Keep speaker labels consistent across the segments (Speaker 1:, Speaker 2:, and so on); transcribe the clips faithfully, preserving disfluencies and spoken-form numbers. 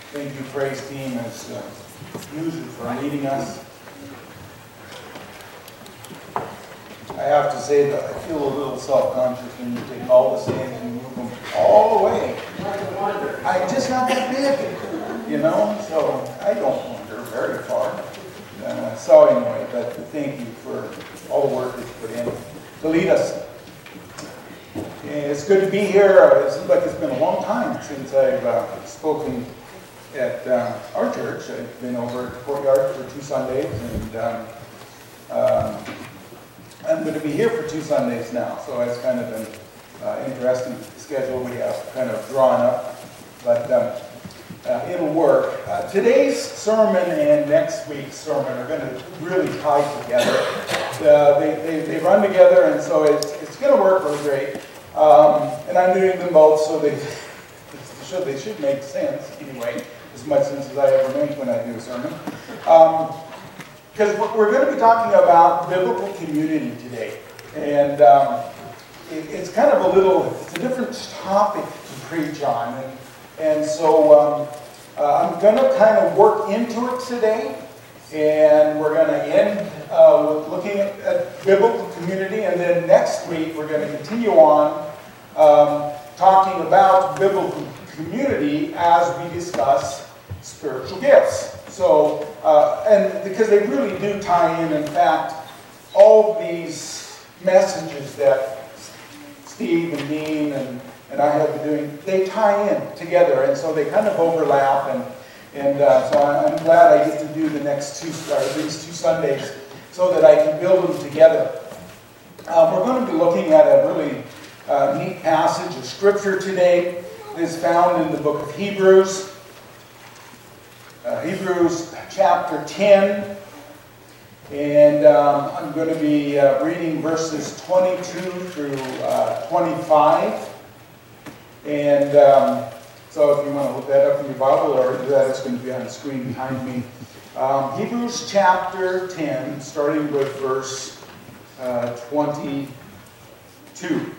Speaker 1: Thank you, praise team, as uh, usual, for leading us. I have to say that I feel a little self-conscious when you take all the stands and move them all the way. I'm just not that big, you know, so I don't wander very far. Uh, so anyway, but thank you for all the work that you put in to lead us. It's good to be here. It seems like it's been a long time since I've uh, spoken at uh, our church. I've been over at the Courtyard for two Sundays, and um, um, I'm going to be here for two Sundays now, so it's kind of an uh, interesting schedule we have kind of drawn up, but um, uh, it'll work. Uh, today's sermon and next week's sermon are going to really tie together. Uh, they, they, they run together, and so it's, it's going to work really great. Um, and I'm doing them both, so they should, they should make sense anyway, as much sense as I ever make when I do a sermon. Um, Because we're going to be talking about biblical community today. And um, it, it's kind of a little, it's a different topic to preach on. And, and so um, uh, I'm going to kind of work into it today. And we're going to end uh, with looking at, at biblical community. And then next week we're going to continue on um, talking about biblical community as we discuss spiritual gifts. So, uh, and because they really do tie in. In fact, all of these messages that Steve and Dean and, and I have been doing, they tie in together, and so they kind of overlap. And and uh, so I'm glad I get to do the next two, or these two Sundays, so that I can build them together. Uh, we're going to be looking at a really uh, neat passage of Scripture today. It is found in the book of Hebrews. Uh, Hebrews chapter ten, and um, I'm going to be uh, reading verses twenty-two through uh, twenty-five. And um, so if you want to look that up in your Bible, or that it's going to be on the screen behind me. Um, Hebrews chapter ten, starting with verse uh, twenty-two.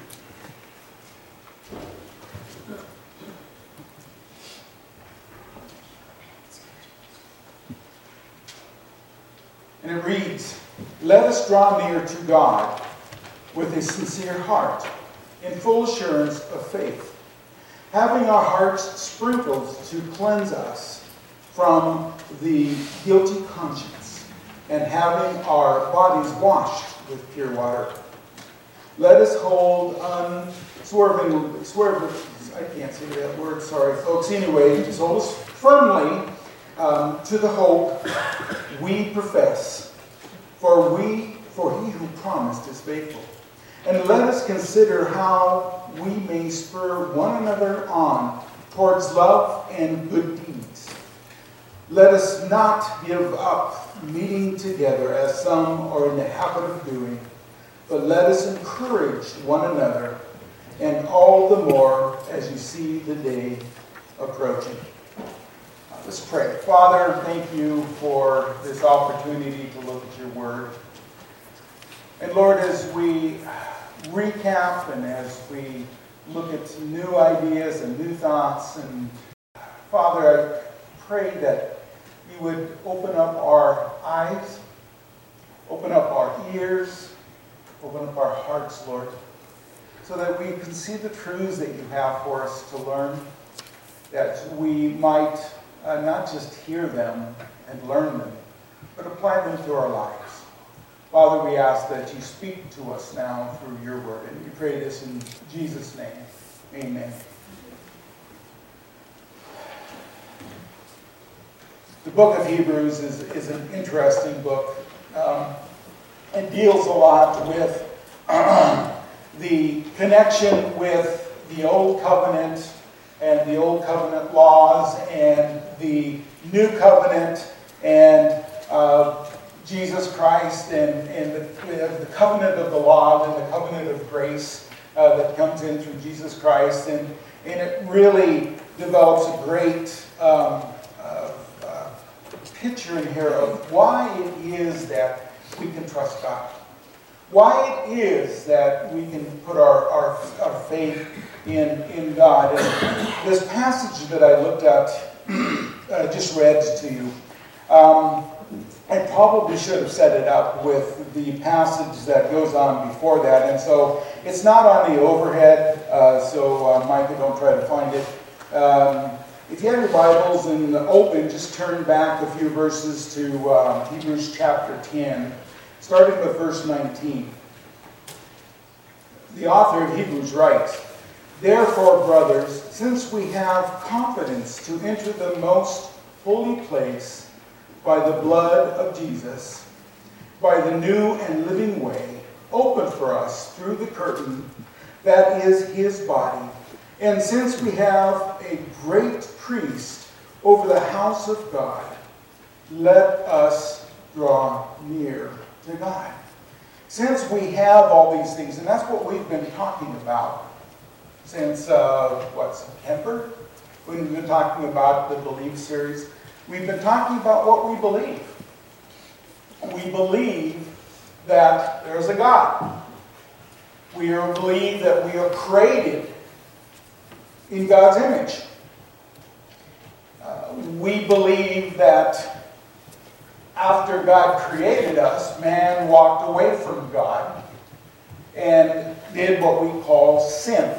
Speaker 1: And it reads, "Let us draw near to God with a sincere heart, in full assurance of faith, having our hearts sprinkled to cleanse us from the guilty conscience, and having our bodies washed with pure water. Let us hold unswervingly, swerve, I can't say that word, sorry folks, anyway, just hold us firmly Um, to the hope we profess, for we, for he who promised is faithful. And let us consider how we may spur one another on towards love and good deeds. Let us not give up meeting together as some are in the habit of doing, but let us encourage one another, and all the more as you see the day approaching." Let's pray. Father, thank you for this opportunity to look at your word. And Lord, as we recap and as we look at new ideas and new thoughts, and Father, I pray that you would open up our eyes, open up our ears, open up our hearts, Lord, so that we can see the truths that you have for us to learn, that we might Uh, not just hear them and learn them, but apply them to our lives. Father, we ask that you speak to us now through your word, and we pray this in Jesus' name. Amen. The book of Hebrews is, is an interesting book. Um, it deals a lot with uh, the connection with the Old Covenant and the Old Covenant laws, and the New Covenant, and uh, Jesus Christ, and, and the, the covenant of the law, and the covenant of grace uh, that comes in through Jesus Christ. And, and it really develops a great um, uh, uh, picture in here of why it is that we can trust God. Why it is that we can put our, our, our faith in, in God. And this passage that I looked at uh, just read to you. Um, I probably should have set it up with the passage that goes on before that, and so it's not on the overhead, uh, so uh, Micah, don't try to find it. Um, if you have your Bibles and open, just turn back a few verses to uh, Hebrews chapter ten, starting with verse nineteen. The author of Hebrews writes, "Therefore, brothers, since we have confidence to enter the most holy place by the blood of Jesus, by the new and living way, opened for us through the curtain that is his body, and since we have a great priest over the house of God, let us draw near to God." Since we have all these things, and that's what we've been talking about since, uh, what, September? We've been talking about the Believe series. We've been talking about what we believe. We believe that there's a God. We believe that we are created in God's image. Uh, we believe that after God created us, man walked away from God and did what we call sin.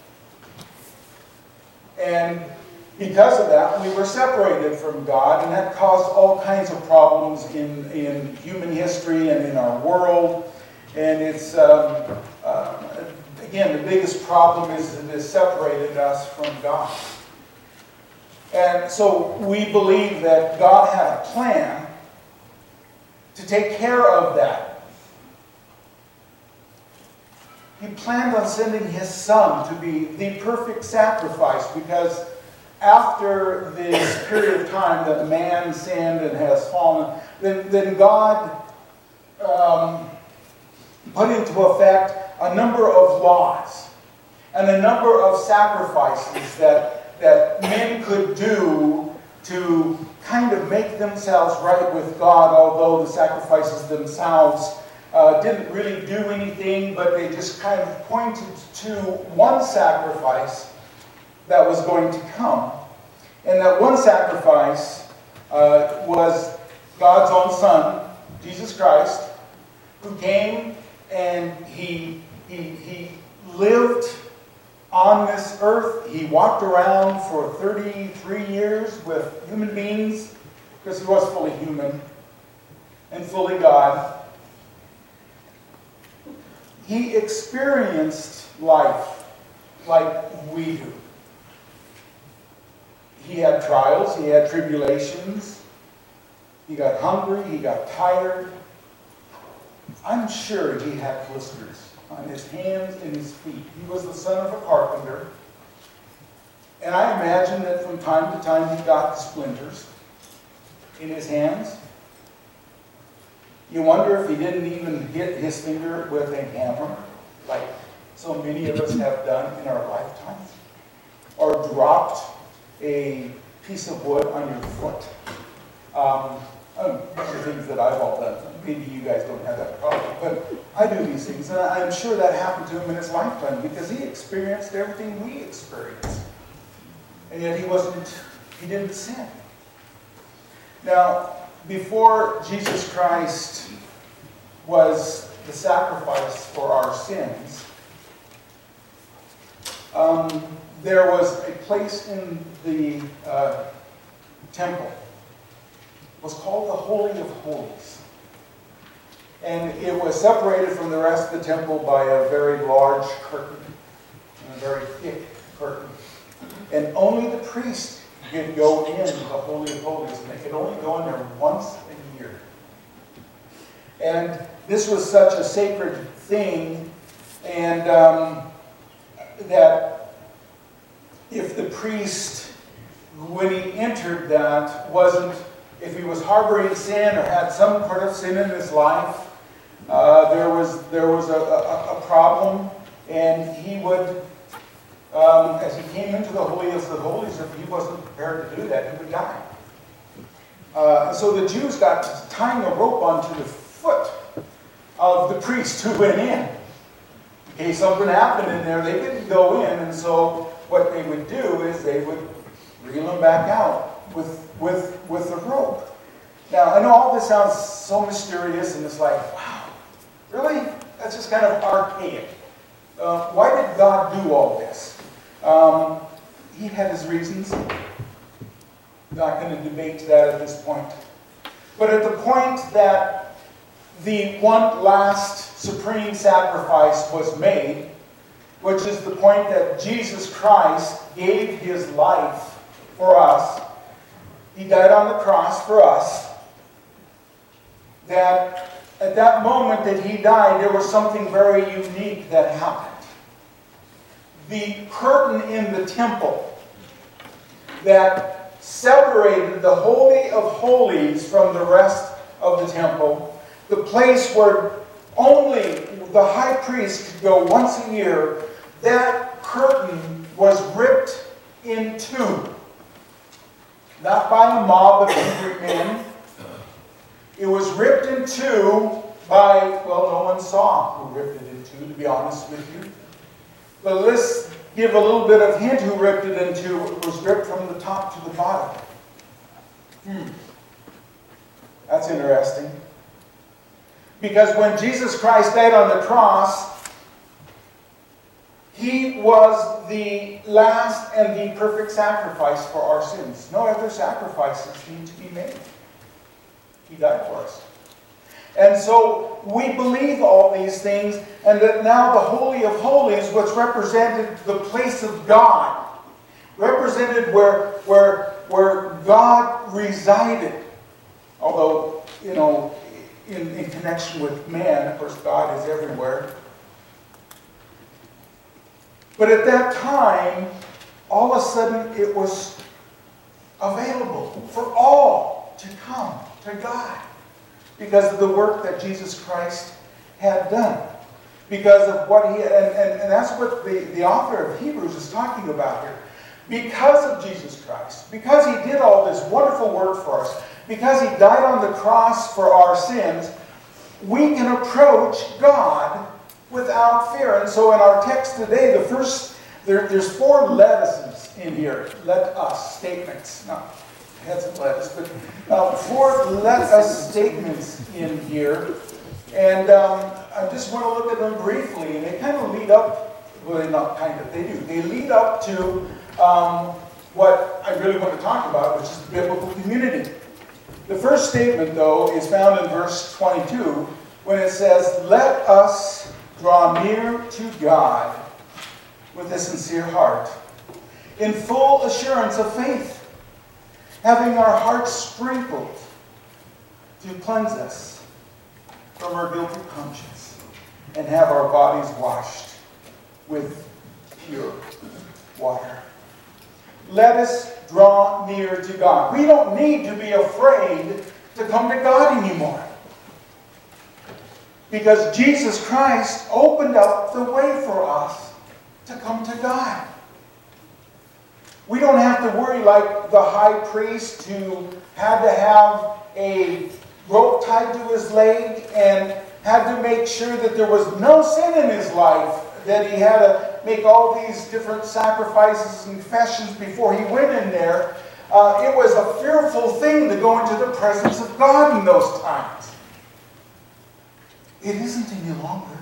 Speaker 1: And because of that, we were separated from God, and that caused all kinds of problems in, in human history and in our world. And it's, um, uh, again, the biggest problem is that it separated us from God. And so we believe that God had a plan to take care of that. He planned on sending his Son to be the perfect sacrifice, because after this period of time that man sinned and has fallen, then, then God um, put into effect a number of laws and a number of sacrifices that, that men could do to kind of make themselves right with God, although the sacrifices themselves uh, didn't really do anything, but they just kind of pointed to one sacrifice that was going to come. And that one sacrifice uh, was God's own Son, Jesus Christ, who came and he, he, he lived on this earth. He walked around for thirty-three years with human beings, because he was fully human and fully God. He experienced life like we do. He had trials, he had tribulations, he got hungry, he got tired. I'm sure he had blisters on his hands and his feet. He was the son of a carpenter. And I imagine that from time to time he got splinters in his hands. You wonder if he didn't even hit his finger with a hammer, like so many of us have done in our lifetime, or dropped a piece of wood on your foot. Um, um, these are things that I've all done. Maybe you guys don't have that problem, but I do these things, and I'm sure that happened to him in his lifetime, because he experienced everything we experience, and yet he wasn't, he didn't sin. Now, before Jesus Christ was the sacrifice for our sins, um, there was a place in the uh, temple. It was called the Holy of Holies. And it was separated from the rest of the temple by a very large curtain, and a very thick curtain. And only the priest could go in the Holy of Holies, and they could only go in there once a year. And this was such a sacred thing, and um, that if the priest, when he entered that, wasn't, if he was harboring sin or had some part of sin in his life, uh, there was there was a, a, a problem, and he would, um, as he came into the holiest of holies, if he wasn't prepared to do that, he would die. Uh, so the Jews got tying a rope onto the foot of the priest who went in. In case something happened in there, they couldn't go in, and so what they would do is they would reel him back out. with, with, with the rope. Now, I know all this sounds so mysterious, and it's like, wow, really? That's just kind of archaic. Uh, why did God do all this? Um, he had his reasons. Not going to debate that at this point. But at the point that the one last supreme sacrifice was made, which is the point that Jesus Christ gave his life for us, he died on the cross for us, that at that moment that he died, there was something very unique that happened. The curtain in the temple that separated the Holy of Holies from the rest of the temple, the place where only the high priest could go once a year, that curtain was ripped in two. Not by a mob of angry men. It was ripped in two by, well, no one saw who ripped it in two, to be honest with you. But let's give a little bit of hint who ripped it in two. It was ripped from the top to the bottom. Hmm. That's interesting. Because when Jesus Christ died on the cross, he was the last and the perfect sacrifice for our sins. No other sacrifices need to be made. He died for us. And so we believe all these things, and that now the Holy of Holies, which represented the place of God, represented where, where, where God resided. Although, you know, in, in connection with man, of course, God is everywhere. But at that time, all of a sudden, it was available for all to come to God because of the work that Jesus Christ had done. Because of what he, and, and, and that's what the, the author of Hebrews is talking about here. Because of Jesus Christ, because he did all this wonderful work for us, because he died on the cross for our sins, we can approach God without fear. And so in our text today, the first, there, there's four let uses in here. Let us statements. Not heads and lettuce, but uh, four let us statements in here. And um, I just want to look at them briefly. And they kind of lead up, well, not kind of, they do. They lead up to um, what I really want to talk about, which is the biblical community. The first statement, though, is found in verse twenty-two, when it says, "Let us draw near to God with a sincere heart, in full assurance of faith, having our hearts sprinkled to cleanse us from our guilty conscience, and have our bodies washed with pure water." Let us draw near to God. We don't need to be afraid to come to God anymore, because Jesus Christ opened up the way for us to come to God. We don't have to worry like the high priest who had to have a rope tied to his leg and had to make sure that there was no sin in his life, that he had to make all these different sacrifices and confessions before he went in there. Uh, it was a fearful thing to go into the presence of God in those times. It isn't any longer.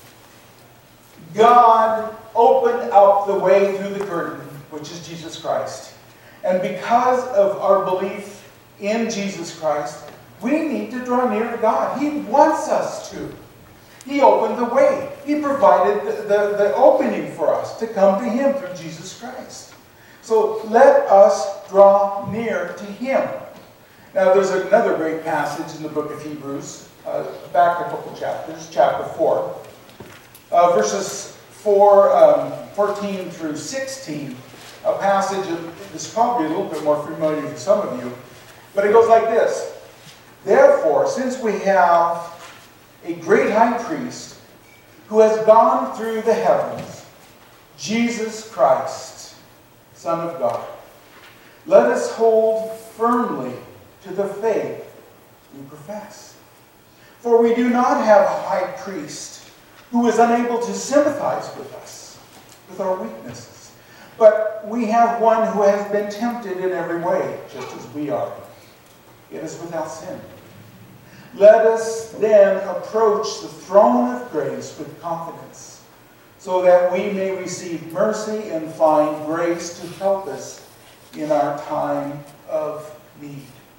Speaker 1: God opened up the way through the curtain, which is Jesus Christ. And because of our belief in Jesus Christ, we need to draw near to God. He wants us to. He opened the way. He provided the, the, the opening for us to come to Him through Jesus Christ. So let us draw near to Him. Now there's another great passage in the book of Hebrews, uh, back a couple chapters, chapter four, uh, verses four, um, fourteen through sixteen. A passage that's probably a little bit more familiar to some of you. But it goes like this. "Therefore, since we have a great high priest who has gone through the heavens, Jesus Christ, Son of God, let us hold firmly to the faith we profess. For we do not have a high priest who is unable to sympathize with us, with our weaknesses, But we have one who has been tempted in every way, just as we are. It is without sin. Let us then approach the throne of grace with confidence, so that we may receive mercy and find grace to help us in our time of need.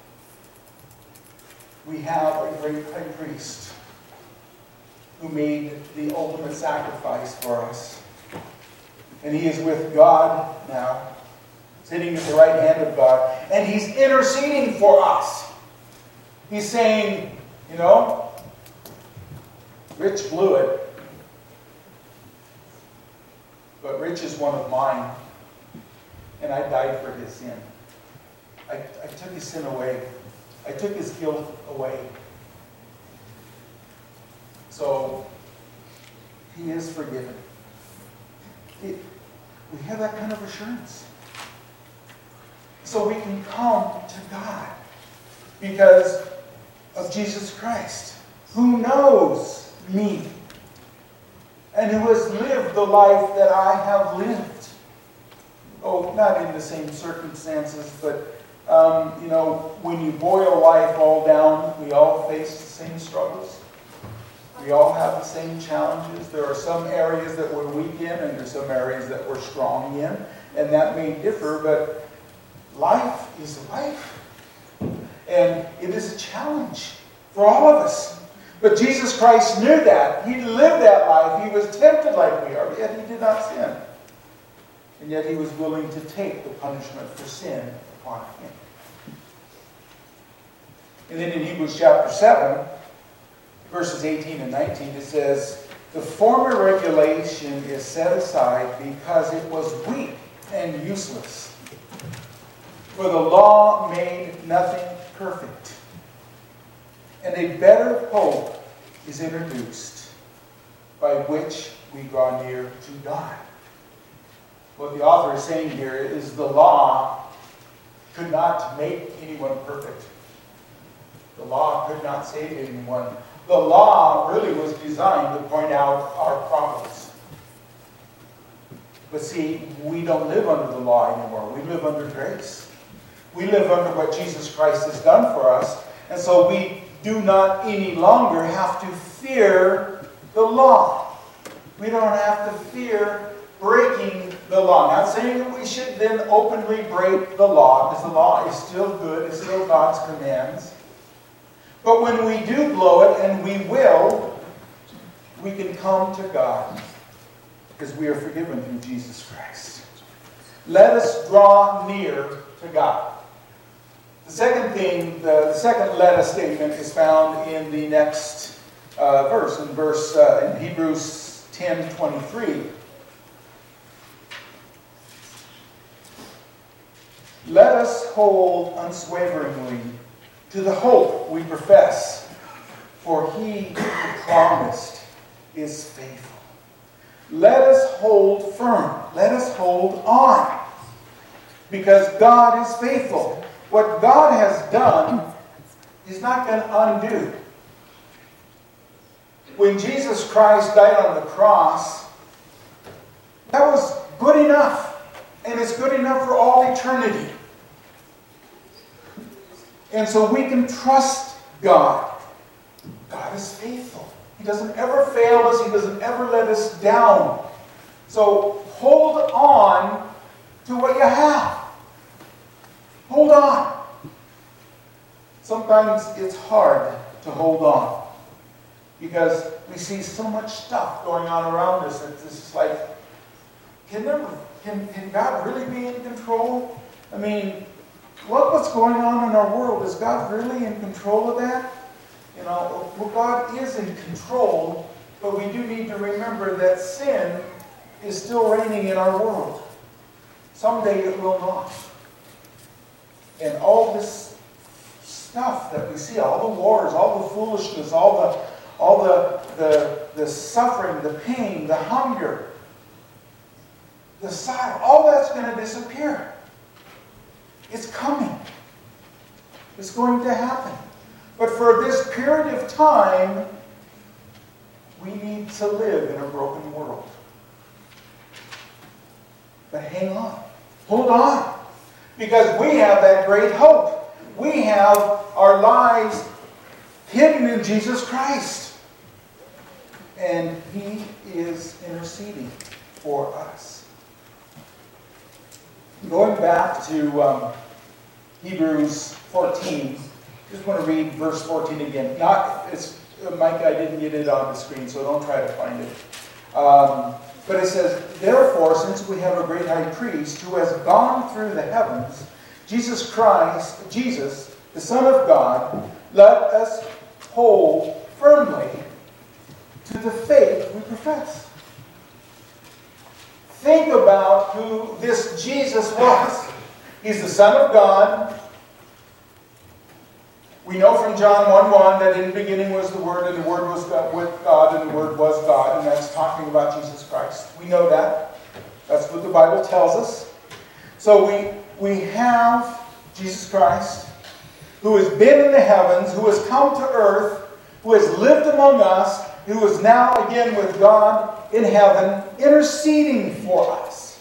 Speaker 1: We have a great high priest who made the ultimate sacrifice for us. And he is with God now, sitting at the right hand of God, and he's interceding for us. He's saying, you know, Rich blew it, but Rich is one of mine, and I died for his sin. I, I took his sin away. I took his guilt away. So, he is forgiven. He, we have that kind of assurance. So we can come to God because of Jesus Christ, who knows me and who has lived the life that I have lived. Oh, not in the same circumstances, but, um, you know, when you boil life all down, we all face the same struggles. We all have the same challenges. There are some areas that we're weak in, and there's some areas that we're strong in, and that may differ, but life is life. And it is a challenge for all of us. But Jesus Christ knew that. He lived that life. He was tempted like we are, yet he did not sin. And yet he was willing to take the punishment for sin upon him. And then in Hebrews chapter seven, verses eighteen and nineteen, it says, "The former regulation is set aside because it was weak and useless. For the law made nothing perfect. And a better hope is introduced, by which we draw near to God." What the author is saying here is the law could not make anyone perfect. The law could not save anyone. The law really was designed to point out our problems. But see, we don't live under the law anymore. We live under grace. We live under what Jesus Christ has done for us. And so we do not any longer have to fear the law. We don't have to fear breaking the law. Not saying that we should then openly break the law, because the law is still good, it's still God's commands. But when we do blow it, and we will, we can come to God, because we are forgiven through Jesus Christ. Let us draw near to God. The second thing, the, the second let us statement is found in the next uh, verse, in verse uh, in Hebrews ten twenty-three. Let us hold unswaveringly to the hope we profess, for he who promised is faithful. Let us hold firm. Let us hold on, because God is faithful. What God has done, he's not going to undo. When Jesus Christ died on the cross, that was good enough. And it's good enough for all eternity. And so we can trust God. God is faithful. He doesn't ever fail us. He doesn't ever let us down. So hold on to what you have. Hold on. Sometimes it's hard to hold on because we see so much stuff going on around us that it's just like, can, there, can, can God really be in control? I mean, look what's going on in our world. Is God really in control of that? You know, well, God is in control, but we do need to remember that sin is still reigning in our world. Someday it will not. And all this stuff that we see, all the wars, all the foolishness, all the all the, the, the suffering, the pain, the hunger, the sorrow, all that's going to disappear. It's coming. It's going to happen. But for this period of time, we need to live in a broken world. But hang on. Hold on. Because we have that great hope. We have our lives hidden in Jesus Christ. And He is interceding for us. Going back to um, Hebrews fourteen, just want to read verse fourteen again. Not, it's, Mike, I didn't get it on the screen, so don't try to find it. Um, but it says, therefore, since we have a great high priest who has gone through the heavens, Jesus Christ, Jesus, the Son of God, let us hold firmly to the faith we profess. Think about who this Jesus was. He's the Son of God. We know from John one one that in the beginning was the Word, and the Word was with God, and the Word was God, and that's talking about Jesus Christ. We know that. That's what the Bible tells us. So we, we have Jesus Christ, who has been in the heavens, who has come to earth, who has lived among us, who is now again with God in heaven, interceding for us.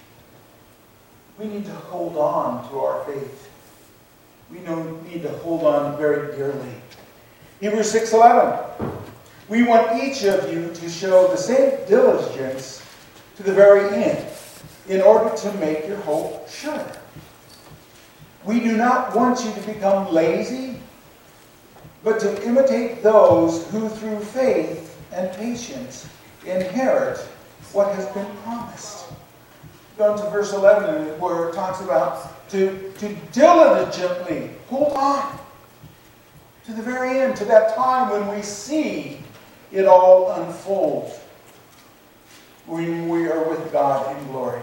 Speaker 1: We need to hold on to our faith. We need to hold on very dearly. Hebrews six eleven. We want each of you to show the same diligence to the very end, in order to make your hope sure. We do not want you to become lazy, but to imitate those who through faith and patience inherit what has been promised. Go to verse eleven, where it talks about to, to diligently hold on to the very end, to that time when we see it all unfold, when we are with God in glory.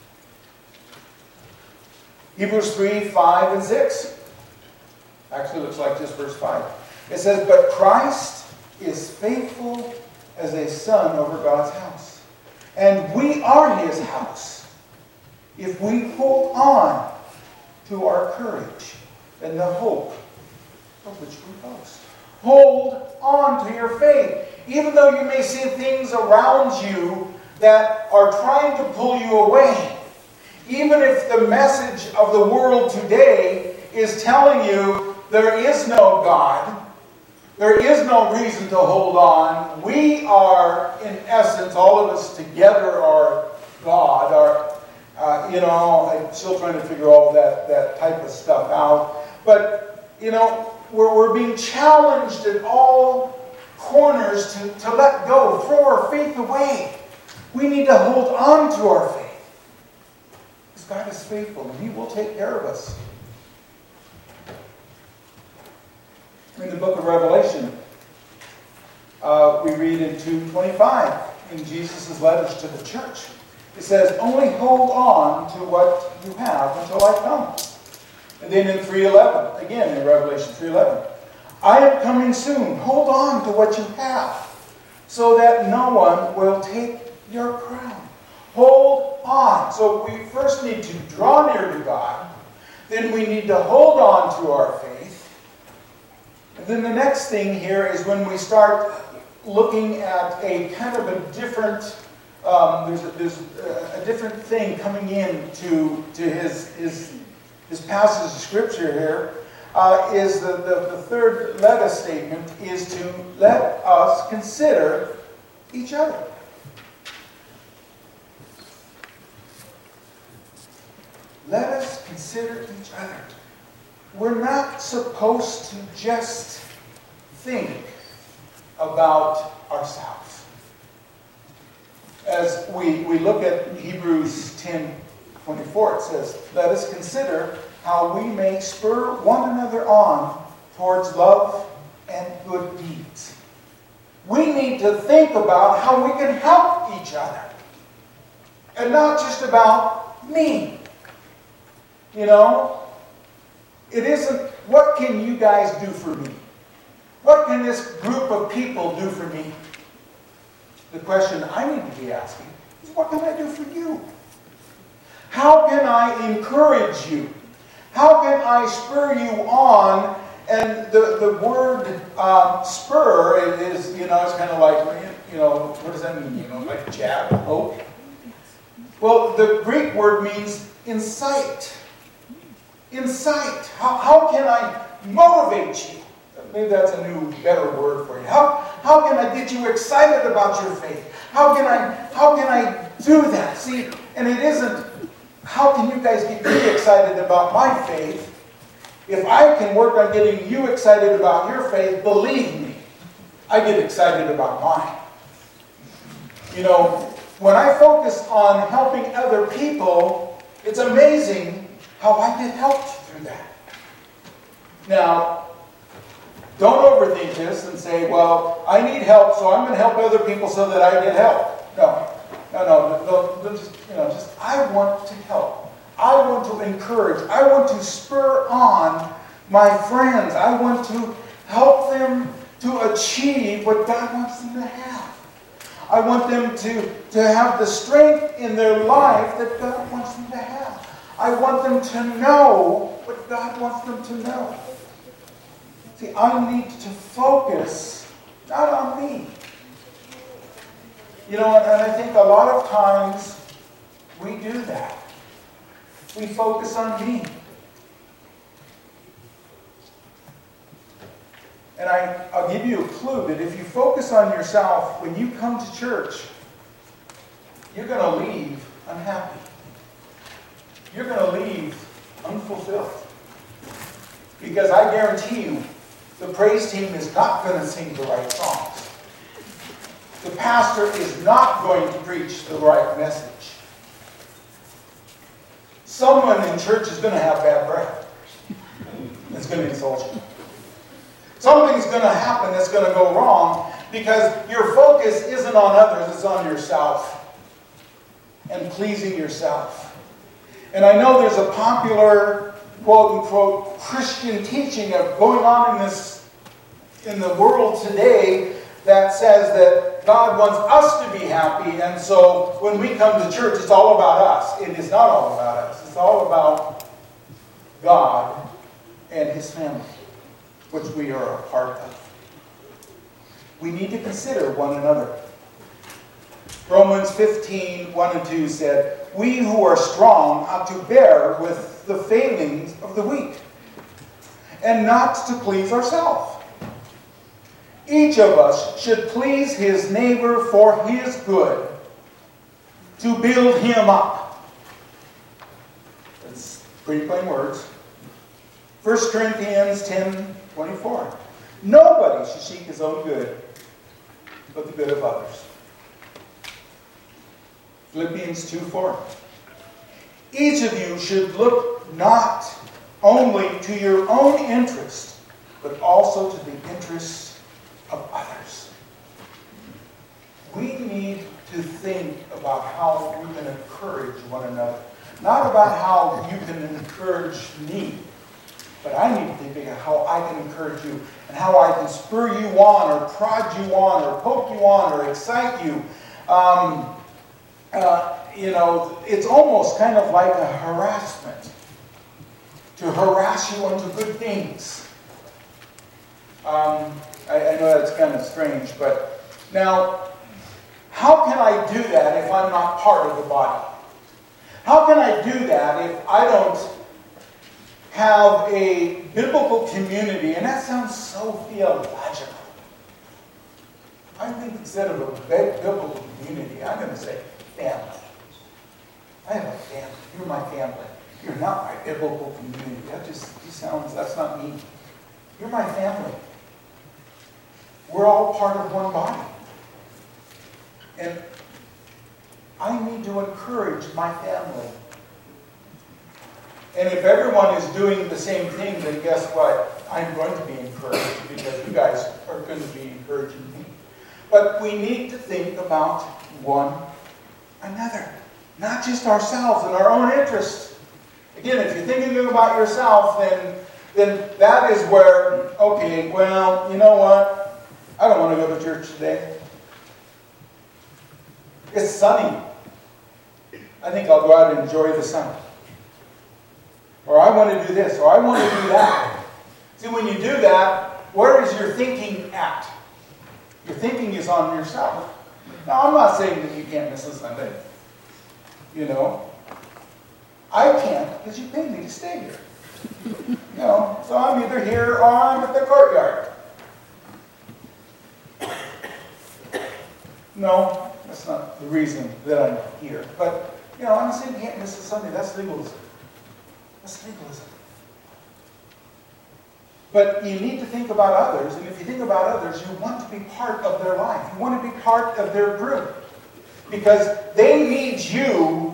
Speaker 1: Hebrews three, five, and six. Actually, looks like just verse five. It says, but Christ is faithful as a son over God's house. And we are His house, if we hold on to our courage and the hope of which we boast. Hold on to your faith. Even though you may see things around you that are trying to pull you away. Even if the message of the world today is telling you there is no God, there is no reason to hold on. We are, in essence, all of us together are God. Are, uh, you know, I'm still trying to figure all that, that type of stuff out. But, you know, we're, we're being challenged at all corners to, to let go, throw our faith away. We need to hold on to our faith. Because God is faithful and He will take care of us. In the book of Revelation, uh, we read in two twenty-five in Jesus' letters to the church. It says, only hold on to what you have until I come. And then in three eleven, again in Revelation three eleven, I am coming soon. Hold on to what you have, so that no one will take your crown. Hold on. So we first need to draw near to God. Then we need to hold on to our faith. And then the next thing here is when we start looking at a kind of a different, um, there's, a, there's a, a different thing coming in to, to his, his, his passage of Scripture here, uh, is the, the, the third let us statement is to let us consider each other. Let us consider each other. We're not supposed to just think about ourselves. As we, we look at Hebrews ten twenty-four, it says, let us consider how we may spur one another on towards love and good deeds. We need to think about how we can help each other. And not just about me. You know, it isn't, what can you guys do for me? What can this group of people do for me? The question I need to be asking is, what can I do for you? How can I encourage you? How can I spur you on? And the, the word um, spur is, you know, it's kind of like, you know, what does that mean? You know, like jab, poke. Well, the Greek word means incite. Incite. How, how can I motivate you? Maybe that's a new, better word for you. How, how can I get you excited about your faith? How can I, how can I do that? See, and it isn't, how can you guys get me excited about my faith? If I can work on getting you excited about your faith, believe me, I get excited about mine. You know, when I focus on helping other people, it's amazing how I get helped through that. Now, don't overthink this and say, well, I need help, so I'm going to help other people so that I get help. No, no, no. no, no just, you know, just I want to help. I want to encourage. I want to spur on my friends. I want to help them to achieve what God wants them to have. I want them to, to have the strength in their life that God wants them to have. I want them to know what God wants them to know. See, I need to focus not on me. You know, and I think a lot of times we do that. We focus on me. And I, I'll give you a clue that if you focus on yourself, when you come to church, you're going to leave unhappy. You're going to leave unfulfilled. Because I guarantee you, the praise team is not going to sing the right songs. The pastor is not going to preach the right message. Someone in church is going to have bad breath. It's going to insult you. Something's going to happen that's going to go wrong because your focus isn't on others, it's on yourself and pleasing yourself. And I know there's a popular, quote-unquote, Christian teaching of going on in this, in the world today that says that God wants us to be happy, and so when we come to church, it's all about us. It is not all about us. It's all about God and His family, which we are a part of. We need to consider one another. Romans fifteen, one and two said, "We who are strong ought to bear with the failings of the weak, and not to please ourselves. Each of us should please his neighbor for his good, to build him up." That's pretty plain words. First Corinthians ten, twenty-four. "Nobody should seek his own good, but the good of others." Philippians two, four. "Each of you should look not only to your own interest, but also to the interests of others." We need to think about how we can encourage one another. Not about how you can encourage me, but I need to think about how I can encourage you and how I can spur you on or prod you on or poke you on or excite you. Um, uh, you know, it's almost kind of like a harassment. To harass you onto good things. Um, I, I know that's kind of strange, but now, how can I do that if I'm not part of the body? How can I do that if I don't have a biblical community? And that sounds so theological. I think instead of a biblical community, I'm going to say family. I have a family. You're my family. You're not my biblical community. That just sounds, that's not me. You're my family. We're all part of one body. And I need to encourage my family. And if everyone is doing the same thing, then guess what? I'm going to be encouraged because you guys are going to be encouraging me. But we need to think about one another. Not just ourselves and our own interests. Again, if you're thinking about yourself, then, then that is where, okay, well, you know what? I don't want to go to church today. It's sunny. I think I'll go out and enjoy the sun. Or I want to do this, or I want to do that. See, when you do that, where is your thinking at? Your thinking is on yourself. Now, I'm not saying that you can't miss a Sunday. you know. I can't because you paid me to stay here. You know, so I'm either here or I'm at the courtyard. No, that's not the reason that I'm here. But, you know, I'm saying you can't miss a Sunday. That's legalism. That's legalism. But you need to think about others, and if you think about others, you want to be part of their life. You want to be part of their group. Because they need you,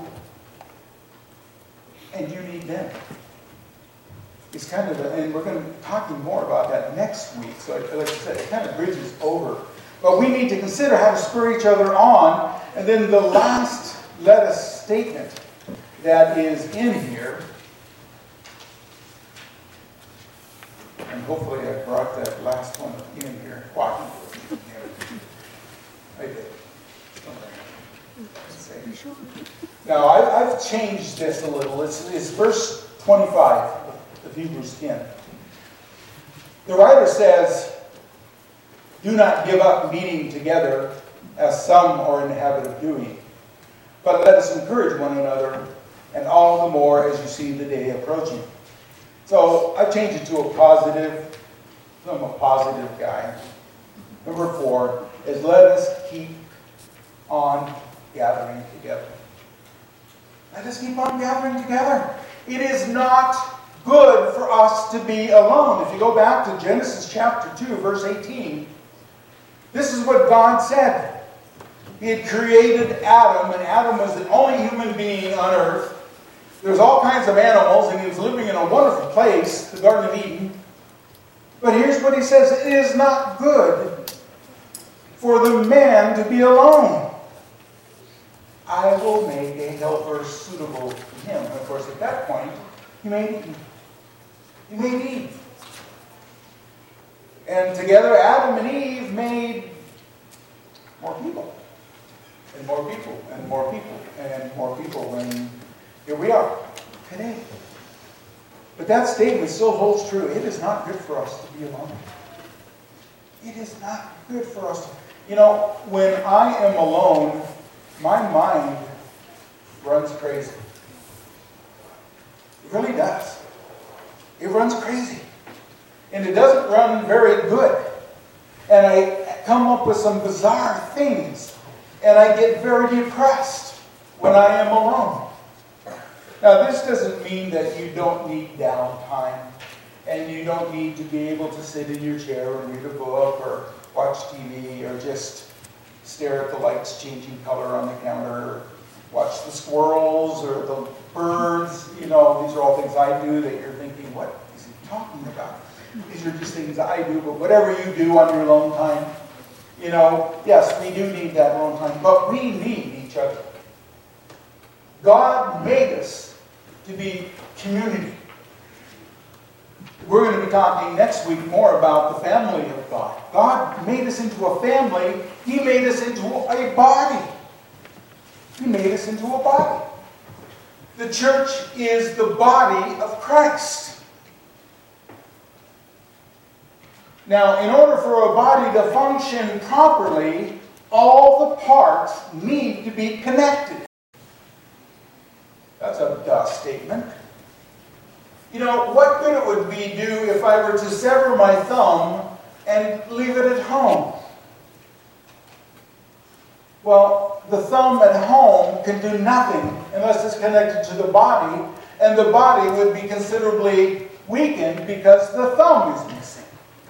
Speaker 1: and you need them. It's kind of, a, and we're going to be talking more about that next week. So like I said, it kind of bridges over. But we need to consider how to spur each other on. And then the last let us statement that is in here, and hopefully I brought that last one in here. Walking in here. I did. Now, I, I've changed this a little. It's, it's verse twenty-five of Hebrews ten. The writer says, "Do not give up meeting together, as some are in the habit of doing, but let us encourage one another, and all the more as you see the day approaching." So I've changed it to a positive. I'm a positive guy. Number four is let us keep on gathering together. Let us keep on gathering together. It is not good for us to be alone. If you go back to Genesis chapter two, verse eighteen, this is what God said. He had created Adam, and Adam was the only human being on earth. There's all kinds of animals, and he was living in a wonderful place, the Garden of Eden. But here's what he says: it is not good for the man to be alone. I will make a helper suitable to him. Of course, at that point, he made Eve. He made Eve. And together, Adam and Eve made more people. And more people, and more people, and more people. And here we are, today. But that statement still holds true. It is not good for us to be alone. It is not good for us to... You know, when I am alone, my mind runs crazy. It really does. It runs crazy. And it doesn't run very good. And I come up with some bizarre things. And I get very depressed when I am alone. Now, this doesn't mean that you don't need downtime. And you don't need to be able to sit in your chair and read a book or watch T V or just stare at the lights changing color on the counter, or watch the squirrels or the birds. You know, these are all things I do that you're thinking, what is he talking about? These are just things I do, but whatever you do on your alone time, you know, yes, we do need that alone time, but we need each other. God made us to be community. We're going to be talking next week more about the family of God. God made us into a family. He made us into a body. He made us into a body. The church is the body of Christ. Now, in order for a body to function properly, all the parts need to be connected. That's a duh statement. You know, what good it would be do if I were to sever my thumb and leave it at home? Well, the thumb at home can do nothing unless it's connected to the body, and the body would be considerably weakened because the thumb is missing.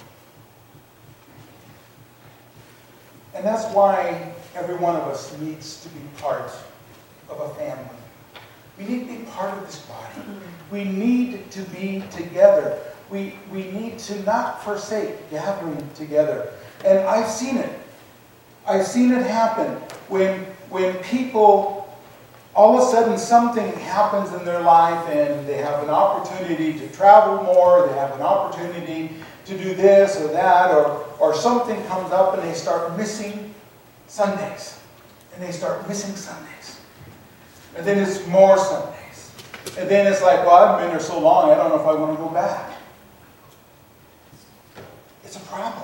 Speaker 1: And that's why every one of us needs to be part of a family. We need to be part of this body. We need to be together. We, we need to not forsake gathering together. And I've seen it. I've seen it happen when, when people, all of a sudden something happens in their life and they have an opportunity to travel more, they have an opportunity to do this or that, or, or something comes up and they start missing Sundays. And they start missing Sundays. And then it's more Sundays. And then it's like, well, I've been here so long, I don't know if I want to go back. It's a problem.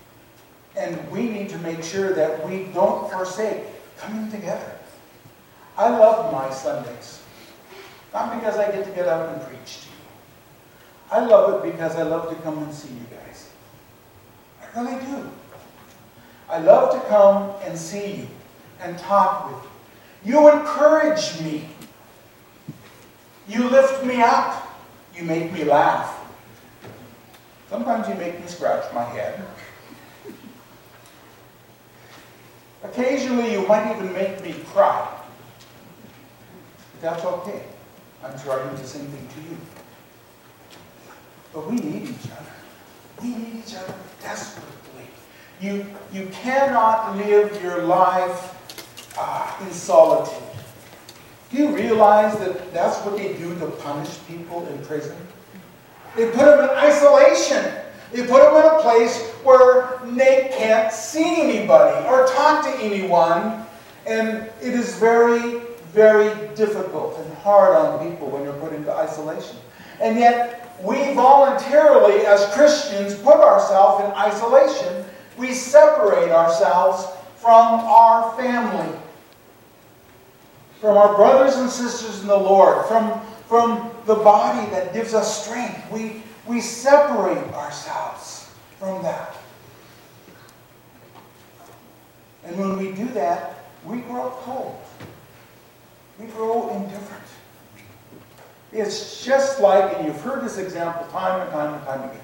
Speaker 1: And we need to make sure that we don't forsake coming together. I love my Sundays. Not because I get to get up and preach to you. I love it because I love to come and see you guys. I really do. I love to come and see you and talk with you. You encourage me. You lift me up. You make me laugh. Sometimes you make me scratch my head. Occasionally you might even make me cry. But that's okay. I'm trying the same thing to you. But we need each other. We need each other desperately. You, you cannot live your life uh, in solitude. Do you realize that that's what they do to punish people in prison? They put them in isolation. They put them in a place where they can't see anybody or talk to anyone. And it is very, very difficult and hard on people when you're put into isolation. And yet, we voluntarily, as Christians, put ourselves in isolation. We separate ourselves from our family, from our brothers and sisters in the Lord, from, from the body that gives us strength. We, we separate ourselves from that. And when we do that, we grow cold. We grow indifferent. It's just like, and you've heard this example time and time and time again.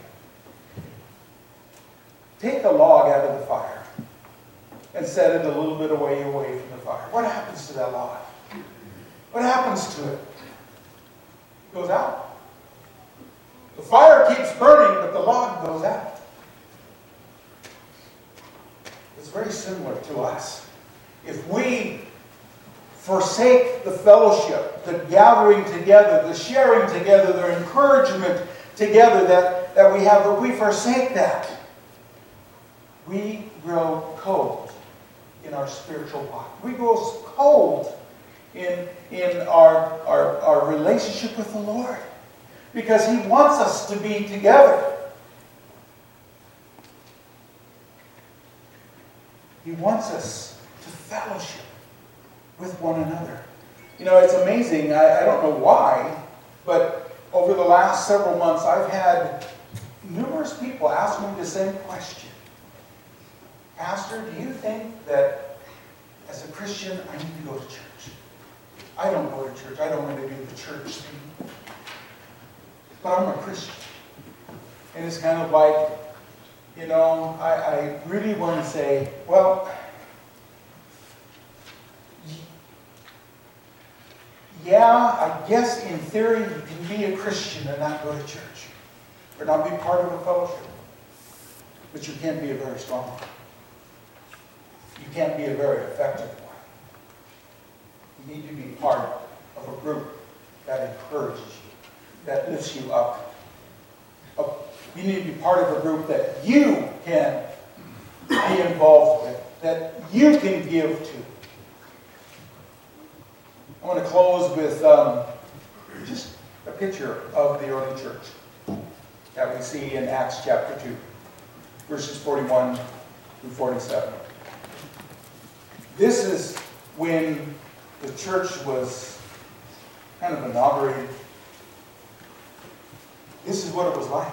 Speaker 1: Take a log out of the fire and set it a little bit away away from the fire. What happens to that log? What happens to it? It goes out. The fire keeps burning, but the log goes out. It's very similar to us. If we forsake the fellowship, the gathering together, the sharing together, the encouragement together that, that we have, if we forsake that, we grow cold in our spiritual body. We grow cold in, in our, our, our relationship with the Lord. Because He wants us to be together. He wants us to fellowship with one another. You know, it's amazing. I, I don't know why, but over the last several months, I've had numerous people ask me the same question. Pastor, do you think that as a Christian, I need to go to church? I don't go to church. I don't want to do the church thing. But I'm a Christian. And it's kind of like, you know, I, I really want to say, well, yeah, I guess in theory you can be a Christian and not go to church. Or not be part of a fellowship. But you can't be a very strong one. You can't be a very effective one. You need to be part of a group that encourages you, that lifts you up. You need to be part of a group that you can be involved with, that you can give to. I want to close with um, just a picture of the early church that we see in Acts chapter two, verses forty-one through forty-seven. This is when the church was kind of inaugurated. This is what it was like.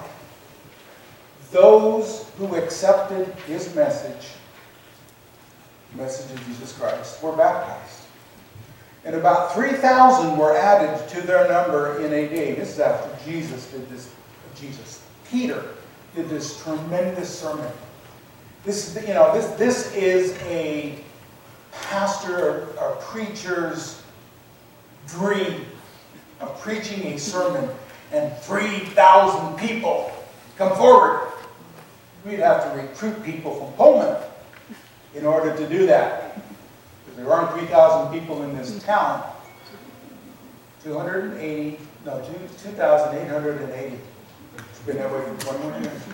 Speaker 1: Those who accepted His message, the message of Jesus Christ, were baptized. And about three thousand were added to their number in a day. This is after Jesus did this. Jesus, Peter did this tremendous sermon. This, you know, this this is a pastor, a preacher's dream of preaching a sermon, and three thousand people come forward. We'd have to recruit people from Pullman in order to do that. Because there aren't three thousand people in this town. two hundred eighty, no, two thousand eight hundred eighty. It's been that way for twenty more years.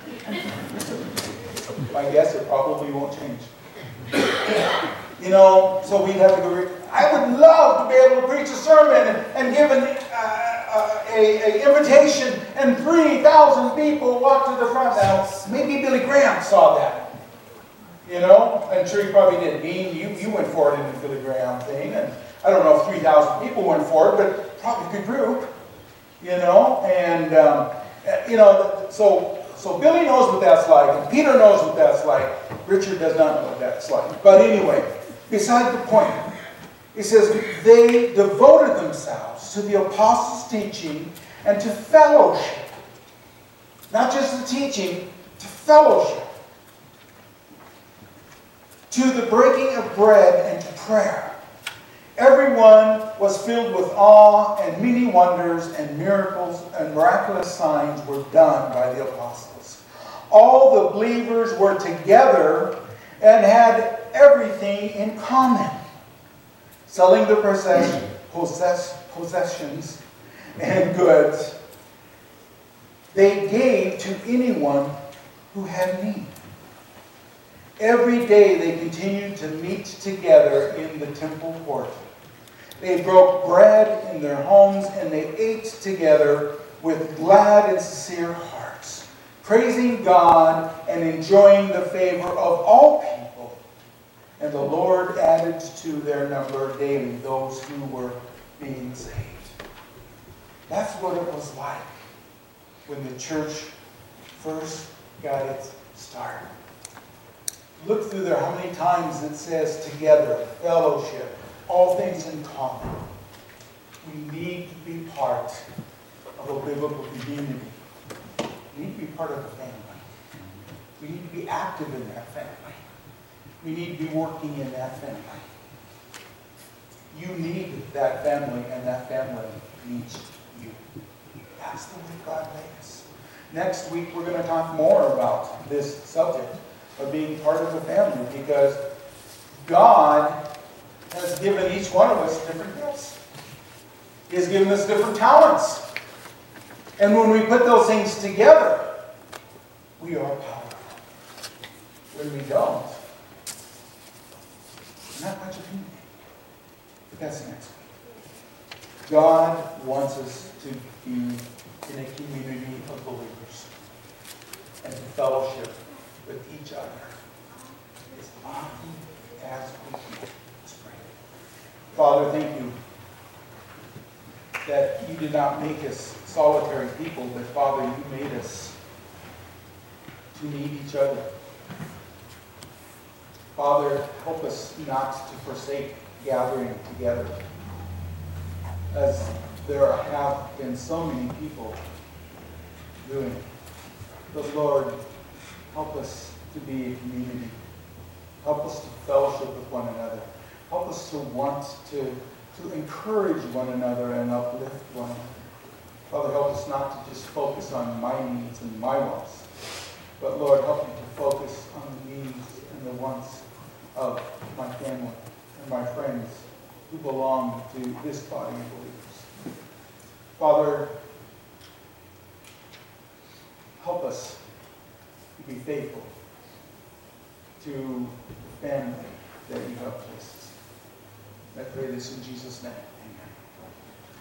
Speaker 1: My guess, it probably won't change. You know, so we'd have to go. I would love to be able to preach a sermon and, and give an, uh, a, a invitation, and three thousand people walk to the front. Now, maybe Billy Graham saw that. You know, I'm sure he probably did. Bean, you, you went for it in the Billy Graham thing, and I don't know if three thousand people went for it, but probably a good group, you know. And, um, you know, so, so Billy knows what that's like, and Peter knows what that's like. Richard does not know what that's like. But anyway, beside the point, he says, they devoted themselves to the apostles' teaching and to fellowship. Not just the teaching, to fellowship. To the breaking of bread and to prayer. Everyone was filled with awe, and many wonders and miracles and miraculous signs were done by the apostles. All the believers were together and had everything in common. Selling their possession, possess, possessions and goods, they gave to anyone who had need. Every day they continued to meet together in the temple court. They broke bread in their homes and they ate together with glad and sincere hearts, praising God and enjoying the favor of all people. And the Lord added to their number daily those who were being saved. That's what it was like when the church first got its start. Look through there how many times it says together, fellowship, all things in common. We need to be part of a biblical community. We need to be part of a family. We need to be active in that family. We need to be working in that family. You need that family, and that family needs you. That's the way God made us. Next week, we're going to talk more about this subject of being part of the family, because God has given each one of us different gifts. He has given us different talents. And when we put those things together, we are powerful. When we don't, not much of anything. But that's next week. God wants us to be in a community of believers and to fellowship with each other as often as we can. Let's pray. Father, thank you that you did not make us solitary people, but Father, you made us to need each other. Father, help us not to forsake gathering together, as there have been so many people doing. But Lord, help us to be a community. Help us to fellowship with one another. Help us to want to, to encourage one another and uplift one another. Father, help us not to just focus on my needs and my wants, but Lord, help me to focus on the needs and the wants of my family and my friends who belong to this body of believers. Father, help us to be faithful to the family that you have placed. I pray this in Jesus' name. Amen.